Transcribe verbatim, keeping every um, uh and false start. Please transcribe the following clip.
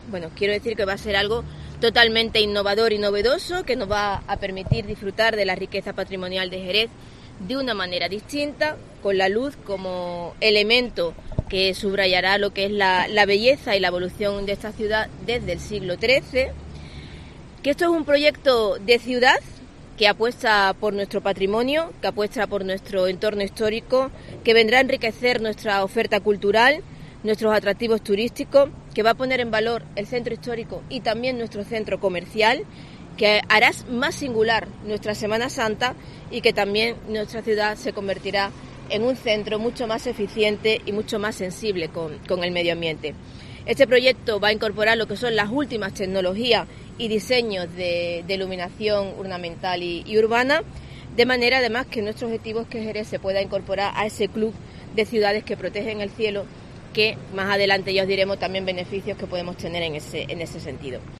Bueno, quiero decir que va a ser algo totalmente innovador y novedoso, que nos va a permitir disfrutar de la riqueza patrimonial de Jerez de una manera distinta, con la luz como elemento que subrayará lo que es la, la belleza y la evolución de esta ciudad desde el siglo trece, que esto es un proyecto de ciudad que apuesta por nuestro patrimonio, que apuesta por nuestro entorno histórico, que vendrá a enriquecer nuestra oferta cultural, nuestros atractivos turísticos, que va a poner en valor el centro histórico y también nuestro centro comercial, que hará más singular nuestra Semana Santa y que también nuestra ciudad se convertirá en un centro mucho más eficiente y mucho más sensible con, con el medio ambiente. Este proyecto va a incorporar lo que son las últimas tecnologías y diseños de, de iluminación ornamental y, y urbana, de manera además que nuestro objetivo es que Jerez se pueda incorporar a ese club de ciudades que protegen el cielo, que más adelante ya os diremos también beneficios que podemos tener en ese, en ese sentido.